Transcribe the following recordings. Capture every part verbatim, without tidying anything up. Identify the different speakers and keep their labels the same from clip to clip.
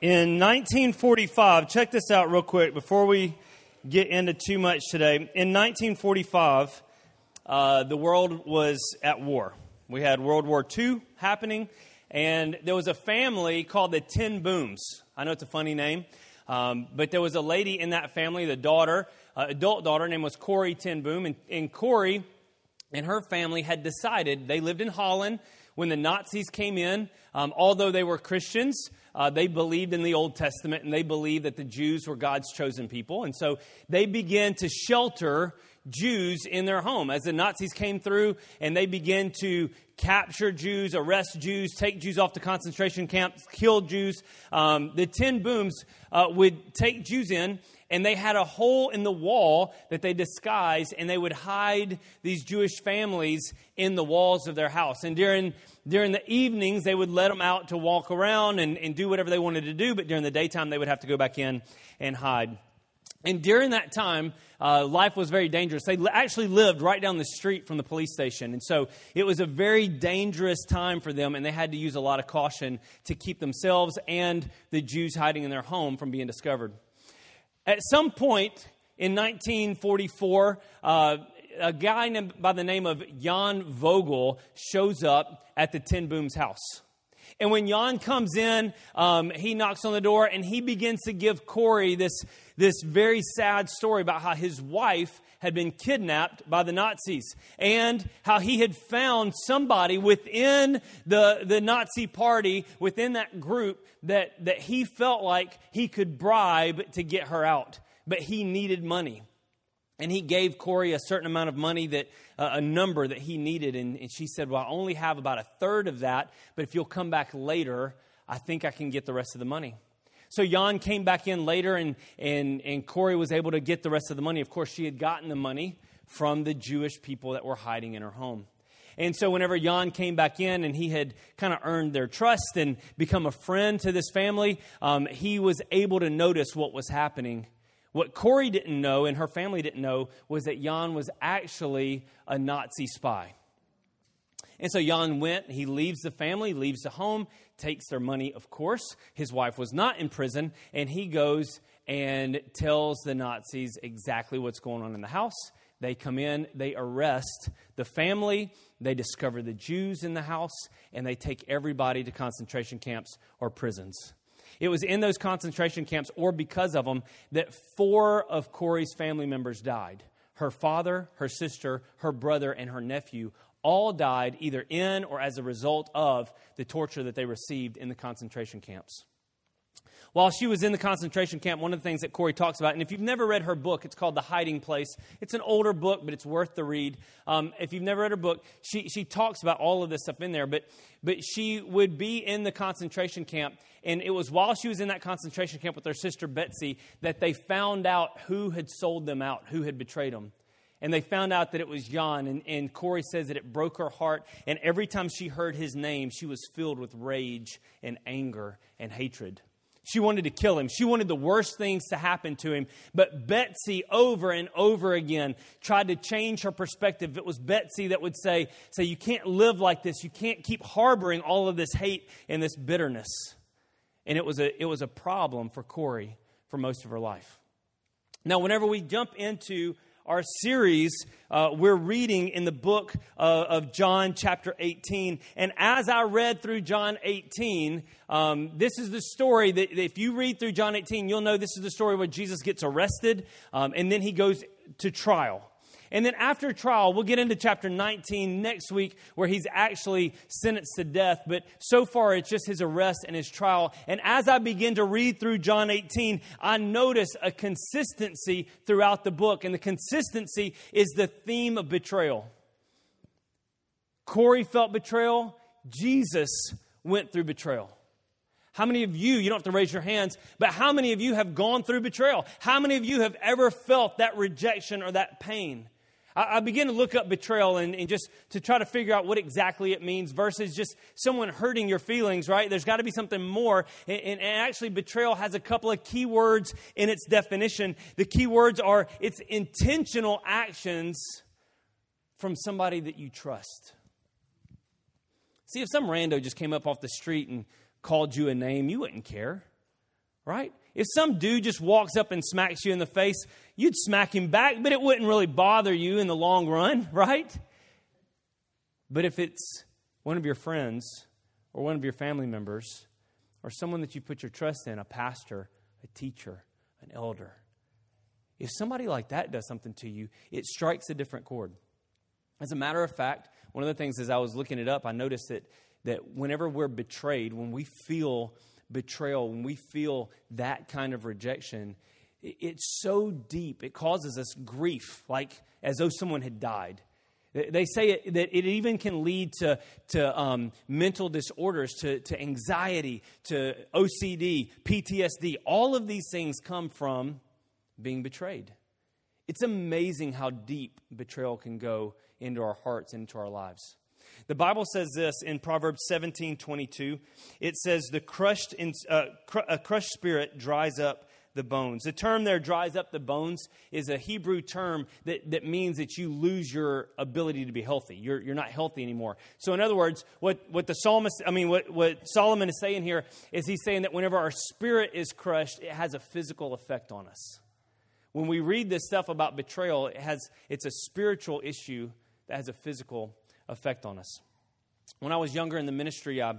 Speaker 1: In nineteen forty-five, check this out real quick before we get into too much today. In nineteen forty-five, uh, the world was at war. We had World War Two happening, and there was a family called the Ten Booms. I know it's a funny name, um, but there was a lady in that family, the daughter, uh, adult daughter, name was Corrie Ten Boom, and, and Corrie and her family had decided, they lived in Holland when the Nazis came in. Um, although they were Christians, uh, they believed in the Old Testament, and they believed that the Jews were God's chosen people. And so they began to shelter Jews in their home as the Nazis came through, and they began to capture Jews, arrest Jews, take Jews off to concentration camps, kill Jews. Um, the Ten Booms uh, would take Jews in, and they had a hole in the wall that they disguised, and they would hide these Jewish families in the walls of their house. And during during the evenings, they would let them out to walk around and, and do whatever they wanted to do, but during the daytime, they would have to go back in and hide. And during that time, uh, life was very dangerous. They actually lived right down the street from the police station. And so it was a very dangerous time for them, and they had to use a lot of caution to keep themselves and the Jews hiding in their home from being discovered. At some point in nineteen forty-four, uh, a guy named, by the name of Jan Vogel shows up at the Ten Booms' house. And when Jan comes in, um, he knocks on the door, and he begins to give Corrie this, this very sad story about how his wife had been kidnapped by the Nazis, and how he had found somebody within the, the Nazi party, within that group, that, that he felt like he could bribe to get her out. But he needed money. And he gave Corrie a certain amount of money, that uh, a number that he needed. And, and she said, well, I only have about a third of that, but if you'll come back later, I think I can get the rest of the money. So Jan came back in later, and, and, and Corrie was able to get the rest of the money. Of course, she had gotten the money from the Jewish people that were hiding in her home. And so whenever Jan came back in and he had kind of earned their trust and become a friend to this family, um, he was able to notice what was happening. What Corrie didn't know and her family didn't know was that Jan was actually a Nazi spy. And so Jan went, he leaves the family, leaves the home, takes their money, of course. His wife was not in prison, and he goes and tells the Nazis exactly what's going on in the house. They come in, they arrest the family, they discover the Jews in the house, and they take everybody to concentration camps or prisons. It was in those concentration camps, or because of them, that four of Corrie's family members died. Her father, her sister, her brother, and her nephew all died either in or as a result of the torture that they received in the concentration camps. While she was in the concentration camp, one of the things that Corrie talks about, and if you've never read her book, it's called The Hiding Place. It's an older book, but it's worth the read. Um, if you've never read her book, she she talks about all of this stuff in there. But but she would be in the concentration camp, and it was while she was in that concentration camp with her sister Betsy that they found out who had sold them out, who had betrayed them. And they found out that it was Jan, and, and Corrie says that it broke her heart. And every time she heard his name, she was filled with rage and anger and hatred. She wanted to kill him. She wanted the worst things to happen to him. But Betsy, over and over again, tried to change her perspective. It was Betsy that would say, say, you can't live like this. You can't keep harboring all of this hate and this bitterness. And it was a, it was a problem for Corrie for most of her life. Now, whenever we jump into our series, uh, we're reading in the book uh, of John chapter eighteen. And as I read through John eighteen, um, this is the story that if you read through John eighteen, you'll know this is the story where Jesus gets arrested, um, and then he goes to trial. And then after trial, we'll get into chapter nineteen next week, where he's actually sentenced to death. But so far, it's just his arrest and his trial. And as I begin to read through John eighteen, I notice a consistency throughout the book. And the consistency is the theme of betrayal. Corrie felt betrayal. Jesus went through betrayal. How many of you, you don't have to raise your hands, but how many of you have gone through betrayal? How many of you have ever felt that rejection or that pain? I begin to look up betrayal and, and just to try to figure out what exactly it means versus just someone hurting your feelings, right? There's got to be something more. And, and actually, betrayal has a couple of key words in its definition. The key words are it's intentional actions from somebody that you trust. See, if some rando just came up off the street and called you a name, you wouldn't care. right? If some dude just walks up and smacks you in the face, you'd smack him back, but it wouldn't really bother you in the long run, right? But if it's one of your friends or one of your family members or someone that you put your trust in, a pastor, a teacher, an elder, if somebody like that does something to you, it strikes a different chord. As a matter of fact, one of the things as I was looking it up, I noticed that, that whenever we're betrayed, when we feel betrayal, when we feel that kind of rejection, it, it's so deep, it causes us grief, like as though someone had died. They say it, that it even can lead to, to um, mental disorders, to, to anxiety, to O C D, P T S D. All of these things come from being betrayed. It's amazing how deep betrayal can go into our hearts and into our lives. The Bible says this in Proverbs seventeen twenty-two. It says, "The crushed in, uh, cr- a crushed spirit dries up the bones." The term there, "dries up the bones," is a Hebrew term that, that means that you lose your ability to be healthy. You're, you're not healthy anymore. So in other words, what, what the psalmist, I mean, what, what Solomon is saying here is he's saying that whenever our spirit is crushed, it has a physical effect on us. When we read this stuff about betrayal, it has it's a spiritual issue that has a physical effect on us. When I was younger in the ministry, I,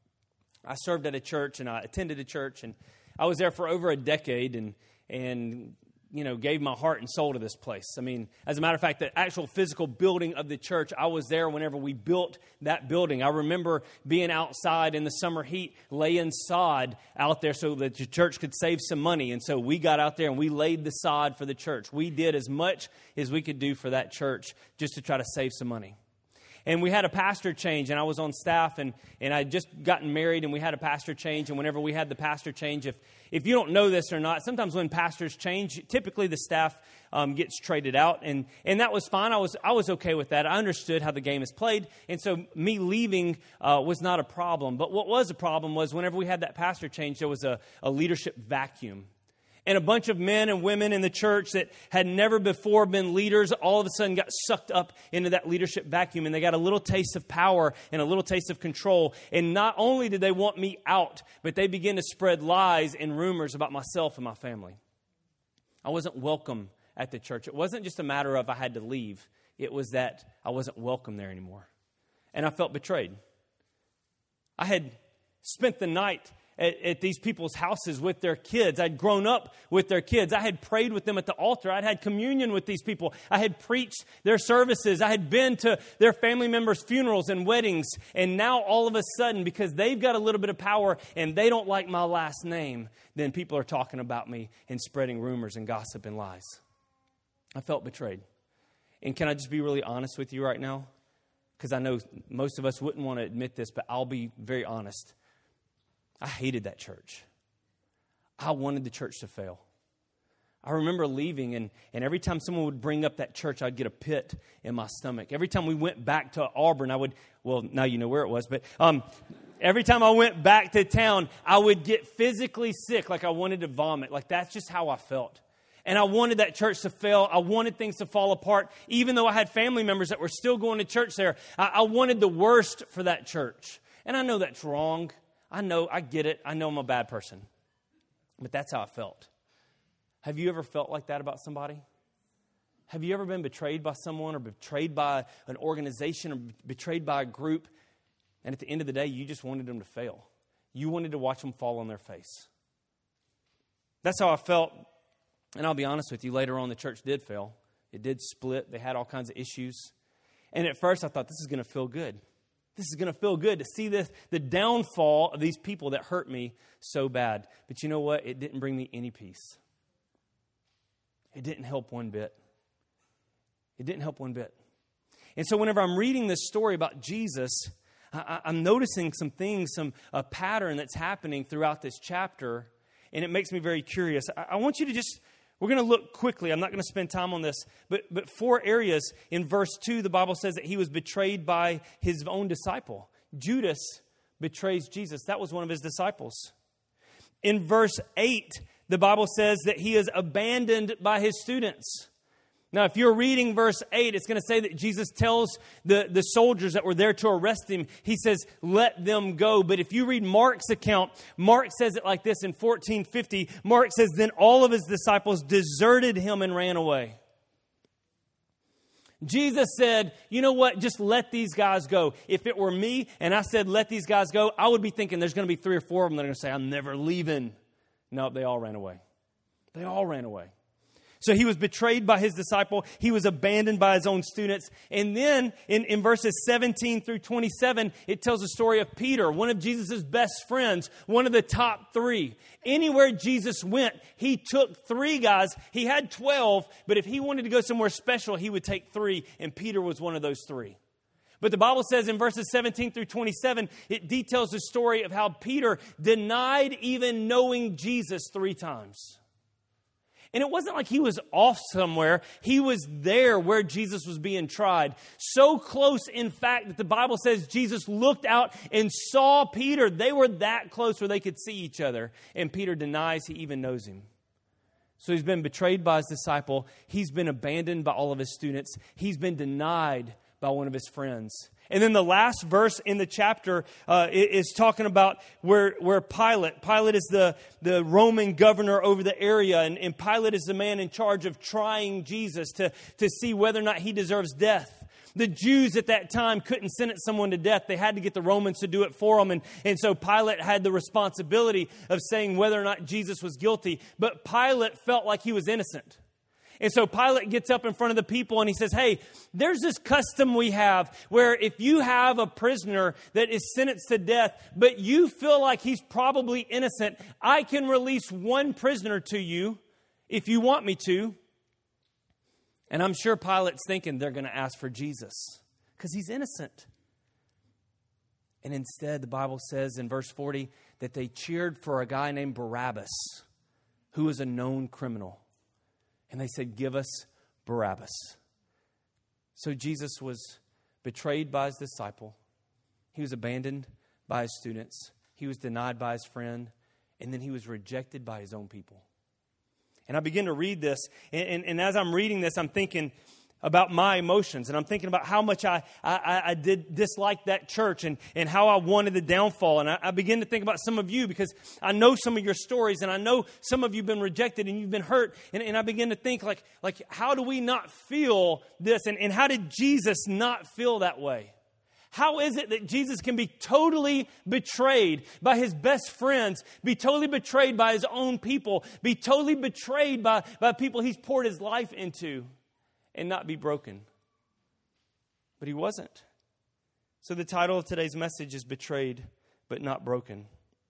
Speaker 1: I served at a church and I attended a church, and I was there for over a decade and, and you know, gave my heart and soul to this place. I mean, as a matter of fact, the actual physical building of the church, I was there whenever we built that building. I remember being outside in the summer heat, laying sod out there so that the church could save some money. And so we got out there and we laid the sod for the church. We did as much as we could do for that church just to try to save some money. And we had a pastor change, and I was on staff, and, and I had just gotten married, and we had a pastor change. And whenever we had the pastor change, if if you don't know this or not, sometimes when pastors change, typically the staff um, gets traded out, and and that was fine. I was I was okay with that. I understood how the game is played, and so me leaving uh, was not a problem. But what was a problem was whenever we had that pastor change, there was a, a leadership vacuum. And a bunch of men and women in the church that had never before been leaders all of a sudden got sucked up into that leadership vacuum. And they got a little taste of power and a little taste of control. And not only did they want me out, but they began to spread lies and rumors about myself and my family. I wasn't welcome at the church. It wasn't just a matter of I had to leave. It was that I wasn't welcome there anymore. And I felt betrayed. I had spent the night At, at these people's houses with their kids. I'd grown up with their kids. I had prayed with them at the altar. I'd had communion with these people. I had preached their services. I had been to their family members' funerals and weddings. And now all of a sudden, because they've got a little bit of power and they don't like my last name, then people are talking about me and spreading rumors and gossip and lies. I felt betrayed. And can I just be really honest with you right now? Because I know most of us wouldn't want to admit this, but I'll be very honest. I hated that church. I wanted the church to fail. I remember leaving, and, and every time someone would bring up that church, I'd get a pit in my stomach. Every time we went back to Auburn, I would, well, now you know where it was, but um, every time I went back to town, I would get physically sick, like I wanted to vomit. Like that's just how I felt. And I wanted that church to fail. I wanted things to fall apart. Even though I had family members that were still going to church there, I, I wanted the worst for that church. And I know that's wrong. I know, I get it. I know I'm a bad person. But that's how I felt. Have you ever felt like that about somebody? Have you ever been betrayed by someone or betrayed by an organization or betrayed by a group, and at the end of the day, you just wanted them to fail? You wanted to watch them fall on their face. That's how I felt. And I'll be honest with you, later on the church did fail. It did split. They had all kinds of issues. And at first I thought, this is going to feel good. This is going to feel good to see this, the downfall of these people that hurt me so bad. But you know what? It didn't bring me any peace. It didn't help one bit. It didn't help one bit. And so whenever I'm reading this story about Jesus, I, I'm noticing some things, some a pattern that's happening throughout this chapter, and it makes me very curious. I, I want you to just, we're going to look quickly. I'm not going to spend time on this, but but four areas. In verse two, the Bible says that he was betrayed by his own disciple. Judas betrays Jesus. That was one of his disciples. In verse eight, the Bible says that he is abandoned by his students. Now, if you're reading verse eight, it's going to say that Jesus tells the, the soldiers that were there to arrest him, he says, let them go. But if you read Mark's account, Mark says it like this in fourteen fifty. Mark says, then all of his disciples deserted him and ran away. Jesus said, you know what, just let these guys go. If it were me and I said, let these guys go, I would be thinking there's going to be three or four of them that are going to say, I'm never leaving. No, they all ran away. They all ran away. So he was betrayed by his disciple. He was abandoned by his own students. And then in, in verses seventeen through twenty-seven, it tells the story of Peter, one of Jesus' best friends, one of the top three. Anywhere Jesus went, he took three guys. He had twelve, but if he wanted to go somewhere special, he would take three. And Peter was one of those three. But the Bible says in verses seventeen through twenty-seven, it details the story of how Peter denied even knowing Jesus three times. And it wasn't like he was off somewhere. He was there where Jesus was being tried. So close, in fact, that the Bible says Jesus looked out and saw Peter. They were that close where they could see each other. And Peter denies he even knows him. So he's been betrayed by his disciple. He's been abandoned by all of his students. He's been denied by one of his friends. And then the last verse in the chapter uh, is talking about where, where Pilate, Pilate is the, the Roman governor over the area, and, and Pilate is the man in charge of trying Jesus to, to see whether or not he deserves death. The Jews at that time couldn't sentence someone to death. They had to get the Romans to do it for them. And, and so Pilate had the responsibility of saying whether or not Jesus was guilty. But Pilate felt like he was innocent. And so Pilate gets up in front of the people and he says, hey, there's this custom we have where if you have a prisoner that is sentenced to death, but you feel like he's probably innocent, I can release one prisoner to you if you want me to. And I'm sure Pilate's thinking they're going to ask for Jesus because he's innocent. And instead, the Bible says in verse forty that they cheered for a guy named Barabbas, who was a known criminal. And they said, give us Barabbas. So Jesus was betrayed by his disciple. He was abandoned by his students. He was denied by his friend. And then he was rejected by his own people. And I begin to read this. And, and, and as I'm reading this, I'm thinking about my emotions. And I'm thinking about how much I, I, I did dislike that church and, and how I wanted the downfall. And I, I begin to think about some of you because I know some of your stories and I know some of you have been rejected and you've been hurt. And, and I begin to think like, like, how do we not feel this? And, and how did Jesus not feel that way? How is it that Jesus can be totally betrayed by his best friends, be totally betrayed by his own people, be totally betrayed by, by people he's poured his life into, and not be broken? But he wasn't. So the title of today's message is Betrayed but Not Broken.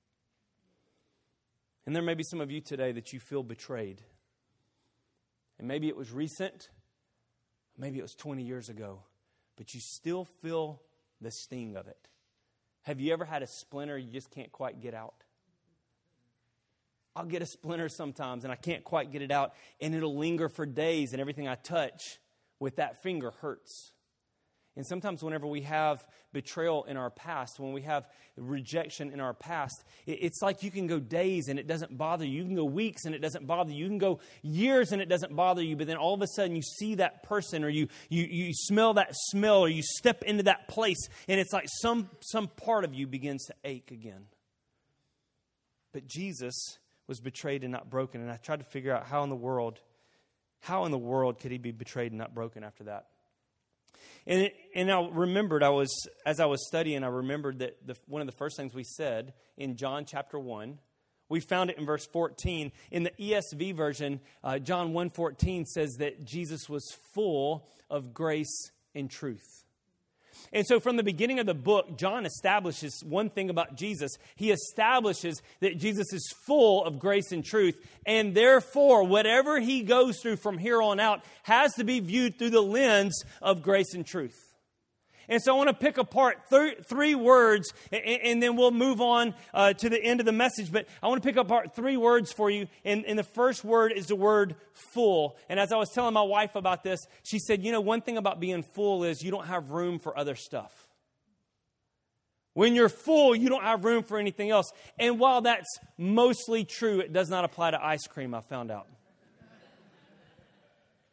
Speaker 1: And there may be some of you today that you feel betrayed. And maybe it was recent, maybe it was twenty years ago, but you still feel the sting of it. Have you ever had a splinter you just can't quite get out? I'll get a splinter sometimes and I can't quite get it out, and it'll linger for days, and everything I touch with that finger hurts. And sometimes whenever we have betrayal in our past, when we have rejection in our past, it's like you can go days and it doesn't bother you. You can go weeks and it doesn't bother you. You can go years and it doesn't bother you. But then all of a sudden you see that person, or you you you smell that smell, or you step into that place, and it's like some some part of you begins to ache again. But Jesus was betrayed and not broken. And I tried to figure out how in the world, how in the world could he be betrayed and not broken after that? And it, and I remembered, I was as I was studying, I remembered that the, one of the first things we said in John chapter one, we found it in verse fourteen. In the E S V version, uh, John one fourteen says that Jesus was full of grace and truth. And so from the beginning of the book, John establishes one thing about Jesus. He establishes that Jesus is full of grace and truth. And therefore, whatever he goes through from here on out has to be viewed through the lens of grace and truth. And so I want to pick apart th- three words, and, and then we'll move on uh, to the end of the message. But I want to pick apart three words for you. And, and the first word is the word full. And as I was telling my wife about this, she said, you know, one thing about being full is you don't have room for other stuff. When you're full, you don't have room for anything else. And while that's mostly true, it does not apply to ice cream, I found out.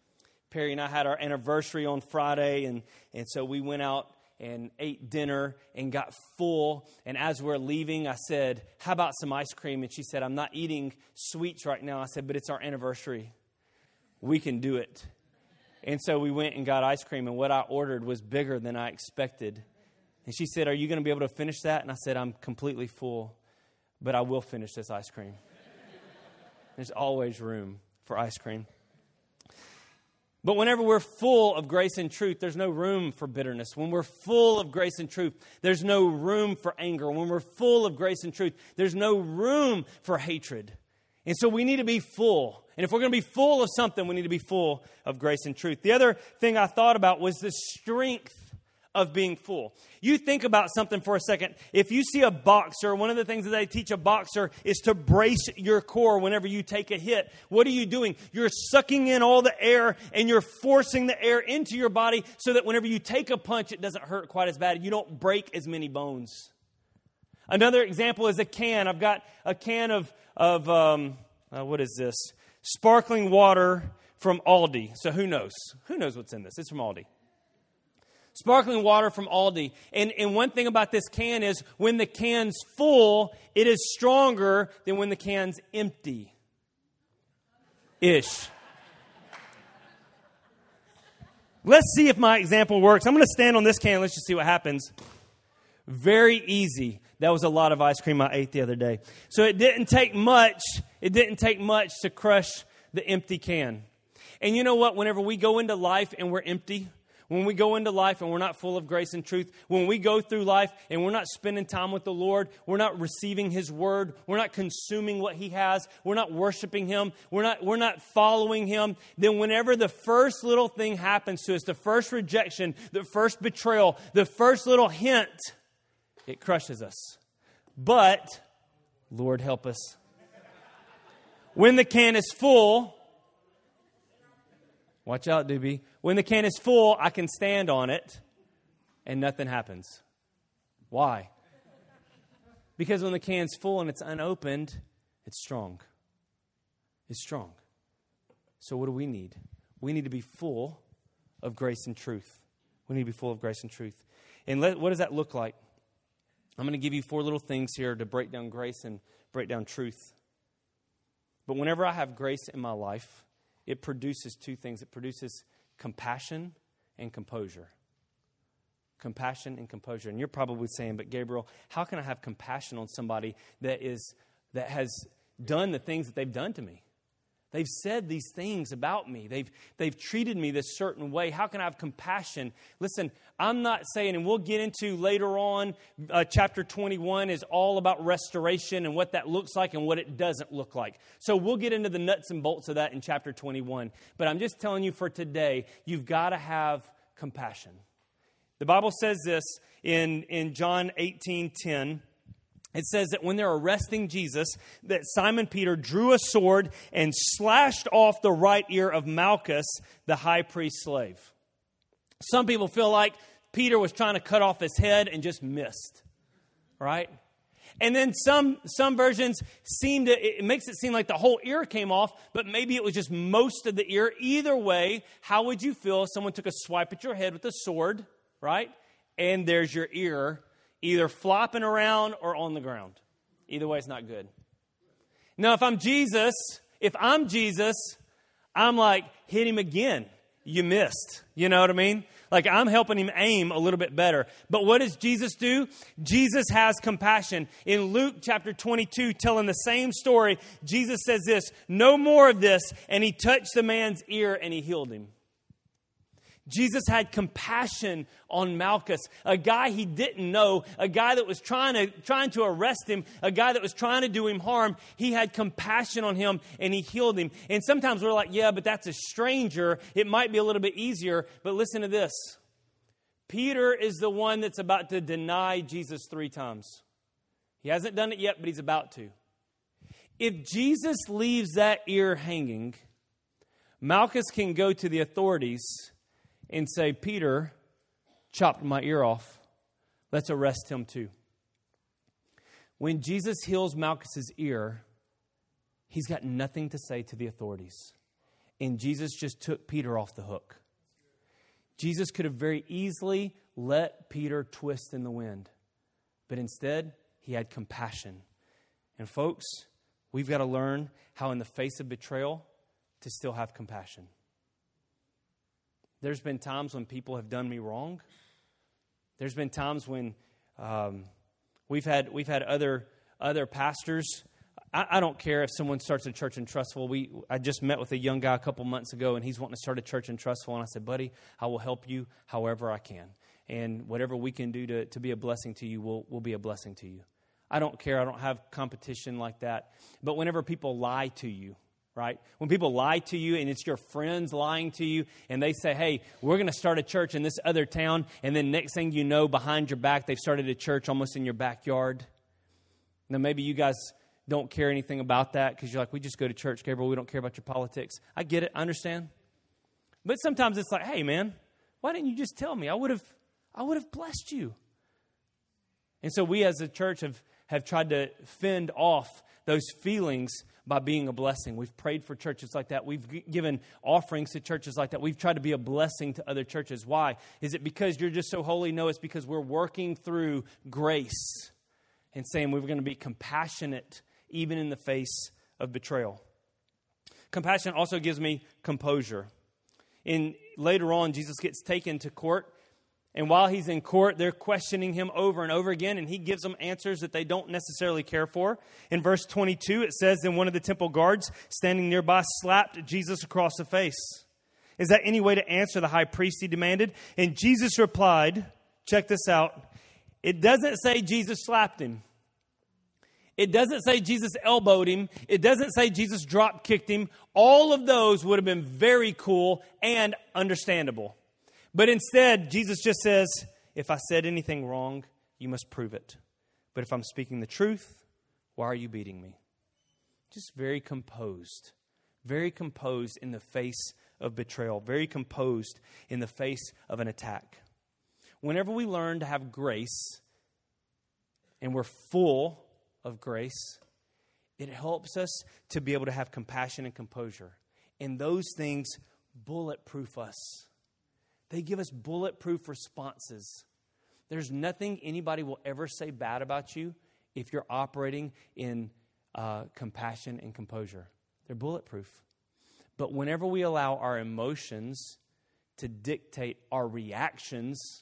Speaker 1: Perry and I had our anniversary on Friday, and, and so we went out and ate dinner and got full. And as we're leaving, I said, how about some ice cream? And she said, I'm not eating sweets right now. I said, but it's our anniversary. We can do it. And so we went and got ice cream, and what I ordered was bigger than I expected. And she said, are you going to be able to finish that? And I said, I'm completely full, but I will finish this ice cream. There's always room for ice cream. But whenever we're full of grace and truth, there's no room for bitterness. When we're full of grace and truth, there's no room for anger. When we're full of grace and truth, there's no room for hatred. And so we need to be full. And if we're going to be full of something, we need to be full of grace and truth. The other thing I thought about was the strength of being full. You think about something for a second. If you see a boxer, one of the things that they teach a boxer is to brace your core whenever you take a hit. What are you doing? You're sucking in all the air and you're forcing the air into your body so that whenever you take a punch, it doesn't hurt quite as bad. You don't break as many bones. Another example is a can. I've got a can of, of um, uh, what is this? Sparkling water from Aldi. So who knows? Who knows what's in this? It's from Aldi. Sparkling water from Aldi. And, and one thing about this can is when the can's full, it is stronger than when the can's empty. Ish. Let's see if my example works. I'm going to stand on this can. Let's just see what happens. Very easy. That was a lot of ice cream I ate the other day. So it didn't take much. It didn't take much to crush the empty can. And you know what? Whenever we go into life and we're empty, when we go into life and we're not full of grace and truth, when we go through life and we're not spending time with the Lord, we're not receiving His Word, we're not consuming what He has, we're not worshiping Him, we're not, we're not following Him, then whenever the first little thing happens to us, the first rejection, the first betrayal, the first little hint, it crushes us. But, Lord help us, when the can is full, watch out, Doobie. When the can is full, I can stand on it and nothing happens. Why? Because when the can's full and it's unopened, it's strong. It's strong. So what do we need? We need to be full of grace and truth. We need to be full of grace and truth. And let, what does that look like? I'm going to give you four little things here to break down grace and break down truth. But whenever I have grace in my life, it produces two things. It produces compassion and composure. Compassion and composure. And you're probably saying, but Gabriel, how can I have compassion on somebody that is that has done the things that they've done to me? They've said these things about me. They've, they've treated me this certain way. How can I have compassion? Listen, I'm not saying, and we'll get into later on, uh, chapter twenty-one is all about restoration and what that looks like and what it doesn't look like. So we'll get into the nuts and bolts of that in chapter twenty-one. But I'm just telling you for today, you've got to have compassion. The Bible says this in, in John eighteen ten. It says that when they're arresting Jesus, that Simon Peter drew a sword and slashed off the right ear of Malchus, the high priest's slave. Some people feel like Peter was trying to cut off his head and just missed, right? And then some some versions seem to, it makes it seem like the whole ear came off, but maybe it was just most of the ear. Either way, how would you feel if someone took a swipe at your head with a sword, right? And there's your ear either flopping around or on the ground. Either way, it's not good. Now, if I'm Jesus, if I'm Jesus, I'm like, hit him again. You missed. You know what I mean? Like, I'm helping him aim a little bit better. But what does Jesus do? Jesus has compassion. In Luke chapter twenty-two, telling the same story, Jesus says this, no more of this. And he touched the man's ear and he healed him. Jesus had compassion on Malchus, a guy he didn't know, a guy that was trying to trying to arrest him, a guy that was trying to do him harm. He had compassion on him and he healed him. And sometimes we're like, yeah, but that's a stranger. It might be a little bit easier. But listen to this. Peter is the one that's about to deny Jesus three times. He hasn't done it yet, but he's about to. If Jesus leaves that ear hanging, Malchus can go to the authorities and say, Peter chopped my ear off. Let's arrest him too. When Jesus heals Malchus's ear, he's got nothing to say to the authorities. And Jesus just took Peter off the hook. Jesus could have very easily let Peter twist in the wind. But instead, he had compassion. And folks, we've got to learn how in the face of betrayal to still have compassion. There's been times when people have done me wrong. There's been times when um, we've had we've had other other pastors. I, I don't care if someone starts a church in Trustful. We I just met with a young guy a couple months ago, and he's wanting to start a church in Trustful. And I said, buddy, I will help you however I can. And whatever we can do to, to be a blessing to you, will will be a blessing to you. I don't care. I don't have competition like that. But whenever people lie to you, right? When people lie to you and it's your friends lying to you and they say, hey, we're going to start a church in this other town. And then next thing you know, behind your back, they've started a church almost in your backyard. Now, maybe you guys don't care anything about that because you're like, we just go to church, Gabriel. We don't care about your politics. I get it. I understand. But sometimes it's like, hey, man, why didn't you just tell me? I would have, I would have blessed you. And so we as a church have, have tried to fend off those feelings by being a blessing. We've prayed for churches like that. We've g- given offerings to churches like that. We've tried to be a blessing to other churches. Why? Is it because you're just so holy? No, it's because we're working through grace and saying we're going to be compassionate even in the face of betrayal. Compassion also gives me composure. In later on, Jesus gets taken to court. And while he's in court, they're questioning him over and over again, and he gives them answers that they don't necessarily care for. In verse twenty-two, it says, then one of the temple guards standing nearby slapped Jesus across the face. Is that any way to answer the high priest, he demanded? And Jesus replied, check this out, it doesn't say Jesus slapped him. It doesn't say Jesus elbowed him. It doesn't say Jesus drop kicked him. All of those would have been very cool and understandable. But instead, Jesus just says, if I said anything wrong, you must prove it. But if I'm speaking the truth, why are you beating me? Just very composed. Very composed in the face of betrayal. Very composed in the face of an attack. Whenever we learn to have grace, and we're full of grace, it helps us to be able to have compassion and composure. And those things bulletproof us. They give us bulletproof responses. There's nothing anybody will ever say bad about you if you're operating in uh, compassion and composure. They're bulletproof. But whenever we allow our emotions to dictate our reactions,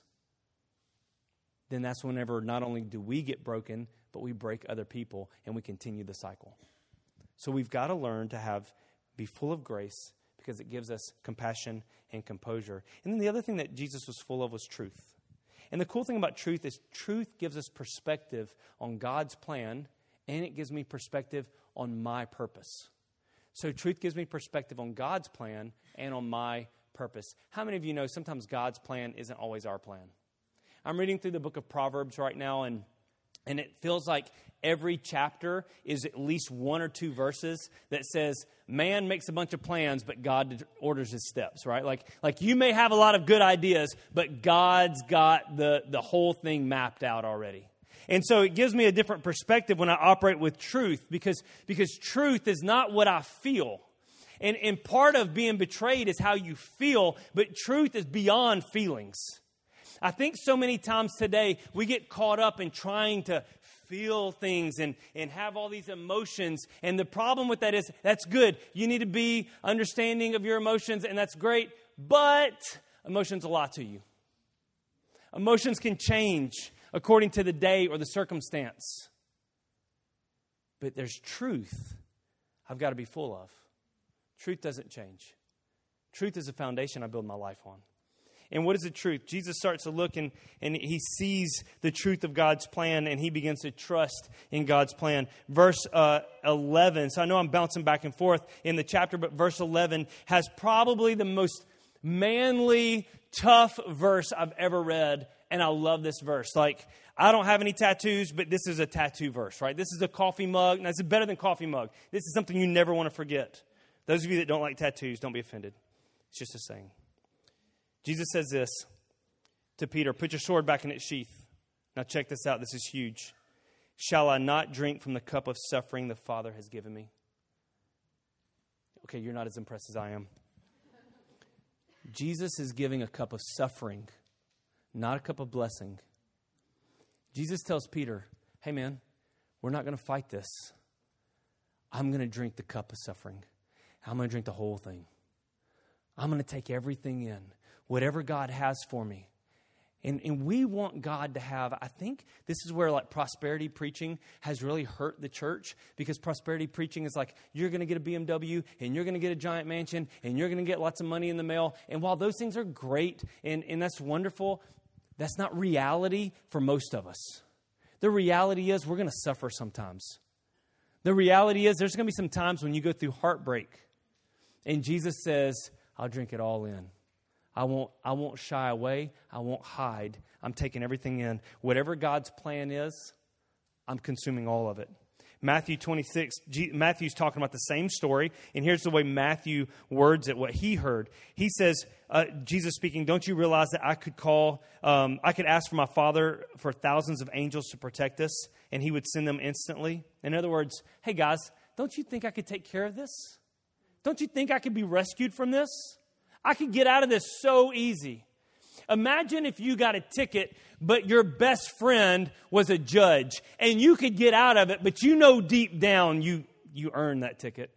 Speaker 1: then that's whenever not only do we get broken, but we break other people and we continue the cycle. So we've got to learn to have be full of grace, because it gives us compassion and composure. And then the other thing that Jesus was full of was truth. And the cool thing about truth is truth gives us perspective on God's plan, and it gives me perspective on my purpose. So truth gives me perspective on God's plan and on my purpose. How many of you know sometimes God's plan isn't always our plan? I'm reading through the book of Proverbs right now, and And it feels like every chapter is at least one or two verses that says, man makes a bunch of plans, but God orders his steps, right? Like, like you may have a lot of good ideas, but God's got the, the whole thing mapped out already. And so it gives me a different perspective when I operate with truth, because, because truth is not what I feel. And, and part of being betrayed is how you feel, but truth is beyond feelings. I think so many times today we get caught up in trying to feel things and, and have all these emotions. And the problem with that is that's good. You need to be understanding of your emotions, and that's great. But emotions a lot to you. Emotions can change according to the day or the circumstance. But there's truth I've got to be full of. Truth doesn't change. Truth is a foundation I build my life on. And what is the truth? Jesus starts to look and, and he sees the truth of God's plan, and he begins to trust in God's plan. Verse uh, eleven, so I know I'm bouncing back and forth in the chapter, but verse eleven has probably the most manly, tough verse I've ever read, and I love this verse. Like, I don't have any tattoos, but this is a tattoo verse, right? This is a coffee mug. Now, this is better than coffee mug. This is something you never want to forget. Those of you that don't like tattoos, don't be offended. It's just a saying. Jesus says this to Peter, put your sword back in its sheath. Now check this out. This is huge. Shall I not drink from the cup of suffering the Father has given me? Okay, you're not as impressed as I am. Jesus is giving a cup of suffering, not a cup of blessing. Jesus tells Peter, hey man, we're not going to fight this. I'm going to drink the cup of suffering. I'm going to drink the whole thing. I'm going to take everything in, whatever God has for me. And, and we want God to have, I think this is where like prosperity preaching has really hurt the church, because prosperity preaching is like, you're going to get a B M W and you're going to get a giant mansion and you're going to get lots of money in the mail. And while those things are great and, and that's wonderful, that's not reality for most of us. The reality is we're going to suffer sometimes. The reality is there's going to be some times when you go through heartbreak. And Jesus says, I'll drink it all in. I won't, I won't shy away. I won't hide. I'm taking everything in. Whatever God's plan is, I'm consuming all of it. Matthew twenty-six, G- Matthew's talking about the same story. And here's the way Matthew words it, what he heard. He says, uh, Jesus speaking, don't you realize that I could call, um, I could ask for my Father for thousands of angels to protect us, and he would send them instantly? In other words, hey guys, don't you think I could take care of this? Don't you think I could be rescued from this? I could get out of this so easy. Imagine if you got a ticket, but your best friend was a judge, and you could get out of it, but you know deep down you, you earned that ticket.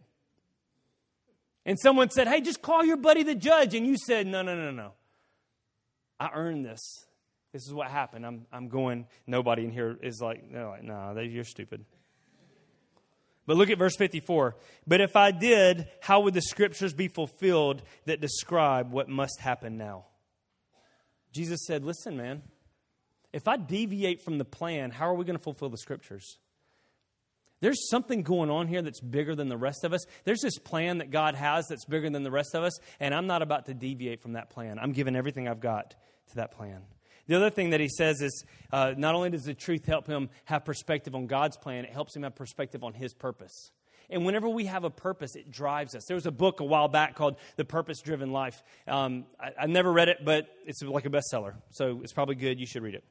Speaker 1: And someone said, hey, just call your buddy the judge. And you said, no, no, no, no. I earned this. This is what happened. I'm I'm going, nobody in here is like, they're like, no, nah, you're stupid. But look at verse fifty-four. But if I did, how would the scriptures be fulfilled that describe what must happen now? Jesus said, listen, man, if I deviate from the plan, how are we going to fulfill the scriptures? There's something going on here that's bigger than the rest of us. There's this plan that God has that's bigger than the rest of us, and I'm not about to deviate from that plan. I'm giving everything I've got to that plan. The other thing that he says is uh, not only does the truth help him have perspective on God's plan, it helps him have perspective on his purpose. And whenever we have a purpose, it drives us. There was a book a while back called The Purpose-Driven Life. Um, I, I never read it, but it's like a bestseller, so it's probably good. You should read it.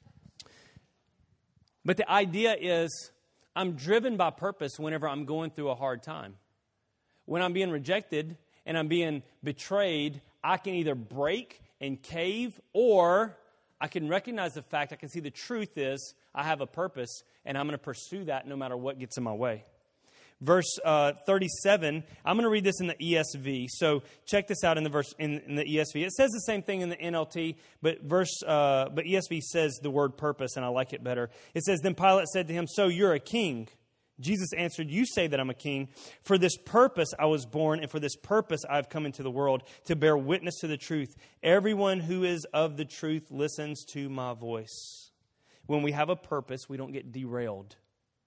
Speaker 1: But the idea is I'm driven by purpose whenever I'm going through a hard time. When I'm being rejected and I'm being betrayed, I can either break and cave, or I can recognize the fact, I can see the truth is I have a purpose, and I'm going to pursue that no matter what gets in my way. Verse uh, thirty-seven, I'm going to read this in the E S V. So check this out in the verse in, in the E S V. It says the same thing in the N L T, but verse uh, but E S V says the word purpose, and I like it better. It says, then Pilate said to him, so you're a king. Jesus answered, you say that I'm a king. For this purpose I was born, and for this purpose I have come into the world, to bear witness to the truth. Everyone who is of the truth listens to my voice. When we have a purpose, we don't get derailed.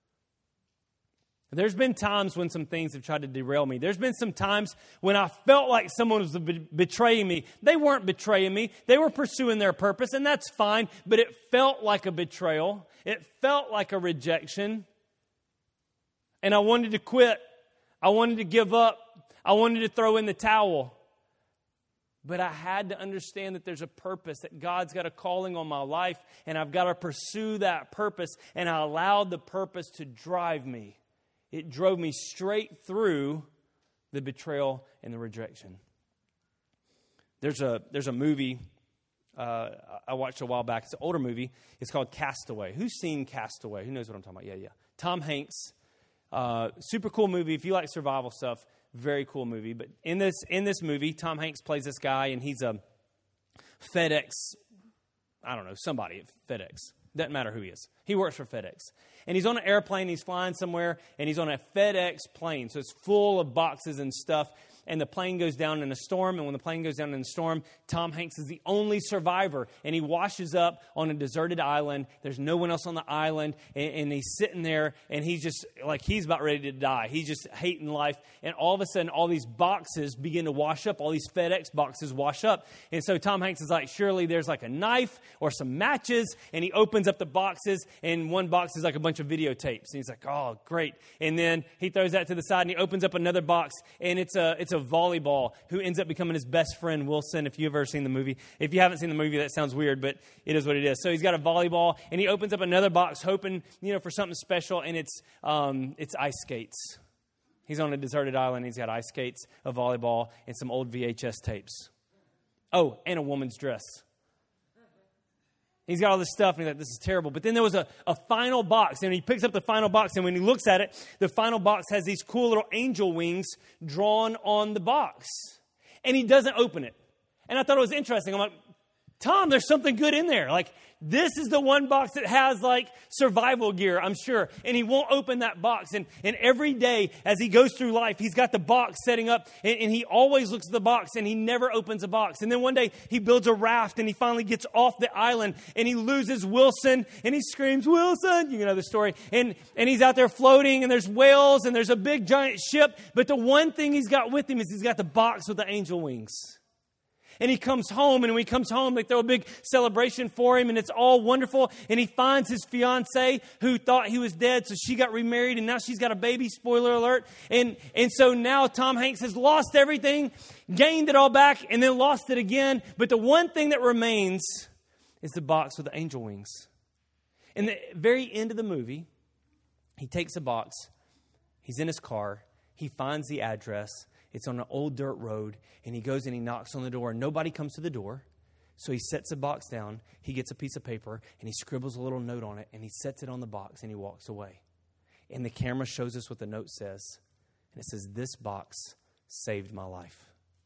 Speaker 1: There's been times when some things have tried to derail me. There's been some times when I felt like someone was be- betraying me. They weren't betraying me. They were pursuing their purpose, and that's fine. But it felt like a betrayal. It felt like a rejection. And I wanted to quit. I wanted to give up. I wanted to throw in the towel. But I had to understand that there's a purpose, that God's got a calling on my life, and I've got to pursue that purpose. And I allowed the purpose to drive me. It drove me straight through the betrayal and the rejection. There's a there's a movie uh, I watched a while back. It's an older movie. It's called Castaway. Who's seen Castaway? Who knows what I'm talking about? Yeah, yeah. Tom Hanks. Uh, super cool movie. If you like survival stuff, very cool movie. But in this in this movie, Tom Hanks plays this guy, and he's a FedEx. I don't know, somebody at FedEx. Doesn't matter who he is. He works for FedEx. And he's on an airplane, he's flying somewhere, and he's on a FedEx plane. So it's full of boxes and stuff. And the plane goes down in a storm. And when the plane goes down in a storm, Tom Hanks is the only survivor. And he washes up on a deserted island. There's no one else on the island. And, and he's sitting there, and he's just like, he's about ready to die. He's just hating life. And all of a sudden, all these boxes begin to wash up. All these FedEx boxes wash up. And so Tom Hanks is like, surely there's like a knife or some matches. And he opens up the boxes, and one box is like a bunch of videotapes. And he's like, oh, great. And then he throws that to the side, and he opens up another box, and it's a it's a volleyball who ends up becoming his best friend, Wilson, if you've ever seen the movie. If you haven't seen the movie, that sounds weird, but it is what it is. So he's got a volleyball, and he opens up another box hoping, you know, for something special, and it's um, it's ice skates. He's on a deserted island. He's got ice skates, a volleyball, and some old V H S tapes. Oh, and a woman's dress. He's got all this stuff, and he's like, this is terrible. But then there was a, a final box, and he picks up the final box, and when he looks at it, the final box has these cool little angel wings drawn on the box. And he doesn't open it. And I thought it was interesting. I'm like, Tom, there's something good in there. Like, this is the one box that has, like, survival gear, I'm sure. And he won't open that box. And, and every day as he goes through life, he's got the box setting up. And, and he always looks at the box, and he never opens a box. And then one day he builds a raft, and he finally gets off the island. And he loses Wilson, and he screams, Wilson! You know the story. And, and he's out there floating, and there's whales, and there's a big giant ship. But the one thing he's got with him is he's got the box with the angel wings. And he comes home, and when he comes home, they throw a big celebration for him, and it's all wonderful. And he finds his fiancée who thought he was dead, so she got remarried, and now she's got a baby, spoiler alert. And, and so now Tom Hanks has lost everything, gained it all back, and then lost it again. But the one thing that remains is the box with the angel wings. In the very end of the movie, he takes a box, he's in his car, he finds the address. It's on an old dirt road, and he goes and he knocks on the door, and nobody comes to the door. So he sets the box down, he gets a piece of paper, and he scribbles a little note on it, and he sets it on the box, and he walks away. And the camera shows us what the note says. And it says, this box saved my life.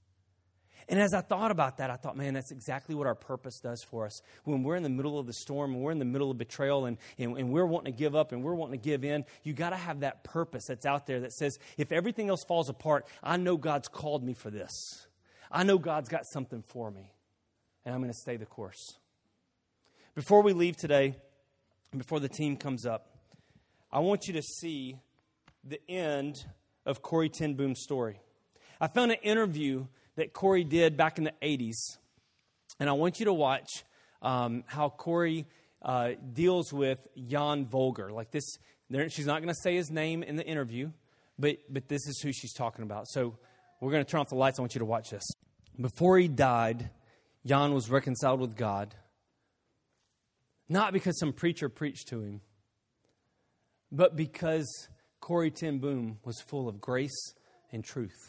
Speaker 1: And as I thought about that, I thought, man, that's exactly what our purpose does for us. When we're in the middle of the storm, and we're in the middle of betrayal, and, and, and we're wanting to give up, and we're wanting to give in, you got to have that purpose that's out there that says, if everything else falls apart, I know God's called me for this. I know God's got something for me, and I'm going to stay the course. Before we leave today, before the team comes up, I want you to see the end of Corrie ten Boom's story. I found an interview that Corrie did back in the eighties. And I want you to watch um, how Corrie uh, deals with Jan Volger. Like this, she's not going to say his name in the interview, but, but this is who she's talking about. So we're going to turn off the lights. I want you to watch this. Before he died, Jan was reconciled with God. Not because some preacher preached to him, but because Corrie ten Boom was full of grace and truth.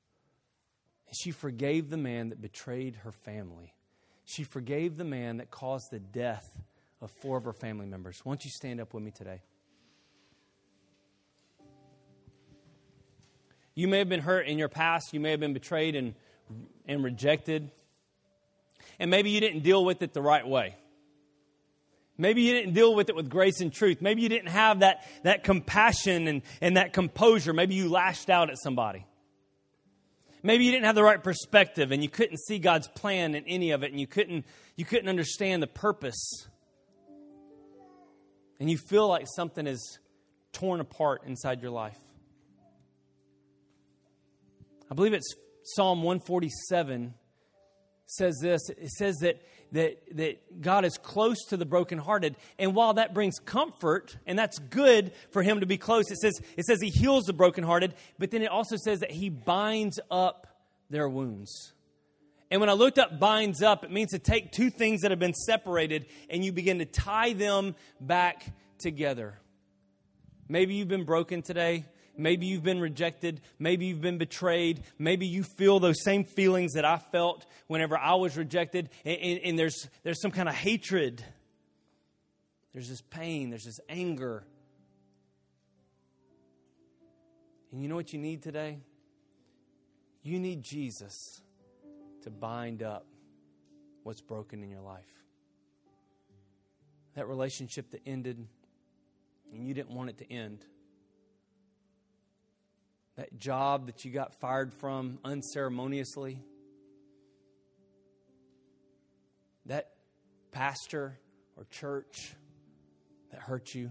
Speaker 1: And she forgave the man that betrayed her family. She forgave the man that caused the death of four of her family members. Why don't you stand up with me today? You may have been hurt in your past. You may have been betrayed and, and rejected. And maybe you didn't deal with it the right way. Maybe you didn't deal with it with grace and truth. Maybe you didn't have that, that compassion and, and that composure. Maybe you lashed out at somebody. Maybe you didn't have the right perspective and you couldn't see God's plan in any of it, and you couldn't you couldn't understand the purpose. And you feel like something is torn apart inside your life. I believe it's Psalm one forty-seven says this. It says that that that God is close to the brokenhearted, and while that brings comfort, and that's good for him to be close, it says it says he heals the brokenhearted, but then it also says that he binds up their wounds. And when I looked up binds up, it means to take two things that have been separated and you begin to tie them back together. Maybe you've been broken today. Maybe you've been rejected. Maybe you've been betrayed. Maybe you feel those same feelings that I felt whenever I was rejected. And, and, and there's, there's some kind of hatred. There's this pain. There's this anger. And you know what you need today? You need Jesus to bind up what's broken in your life. That relationship that ended and you didn't want it to end. That job that you got fired from unceremoniously. That pastor or church that hurt you.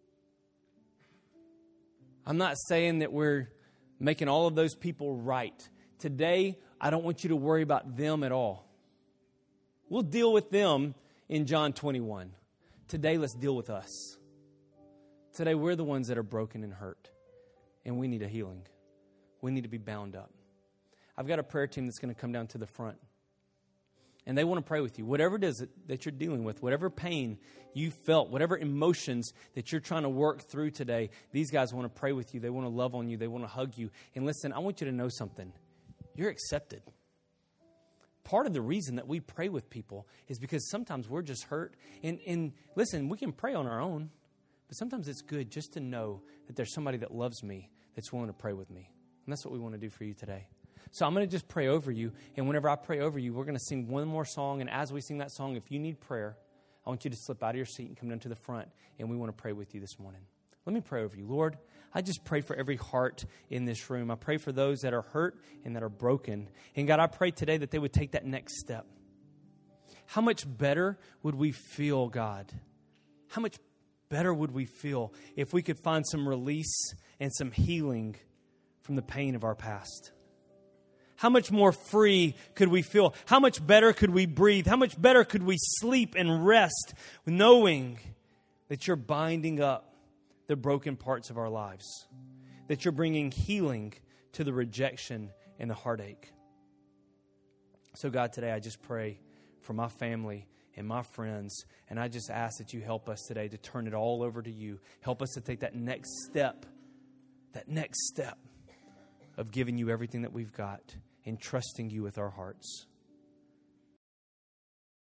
Speaker 1: I'm not saying that we're making all of those people right. Today, I don't want you to worry about them at all. We'll deal with them in John twenty-one. Today, let's deal with us. Today, we're the ones that are broken and hurt. And we need a healing. We need to be bound up. I've got a prayer team that's going to come down to the front. And they want to pray with you. Whatever it is that, that you're dealing with, whatever pain you felt, whatever emotions that you're trying to work through today, these guys want to pray with you. They want to love on you. They want to hug you. And listen, I want you to know something. You're accepted. part of the reason that we pray with people is because sometimes we're just hurt. And, and listen, we can pray on our own, but sometimes it's good just to know that there's somebody that loves me that's willing to pray with me. And that's what we want to do for you today. So I'm going to just pray over you. And whenever I pray over you, we're going to sing one more song. And as we sing that song, if you need prayer, I want you to slip out of your seat and come down to the front. And we want to pray with you this morning. Let me pray over you. Lord, I just pray for every heart in this room. I pray for those that are hurt and that are broken. And God, I pray today that they would take that next step. How much better would we feel, God? How much better would we feel if we could find some release and some healing from the pain of our past? How much more free could we feel? How much better could we breathe? How much better could we sleep and rest knowing that you're binding up the broken parts of our lives, that you're bringing healing to the rejection and the heartache? So God, today I just pray for my family and my friends, and I just ask that you help us today to turn it all over to you. Help us to take that next step, that next step of giving you everything that we've got and trusting you with our hearts.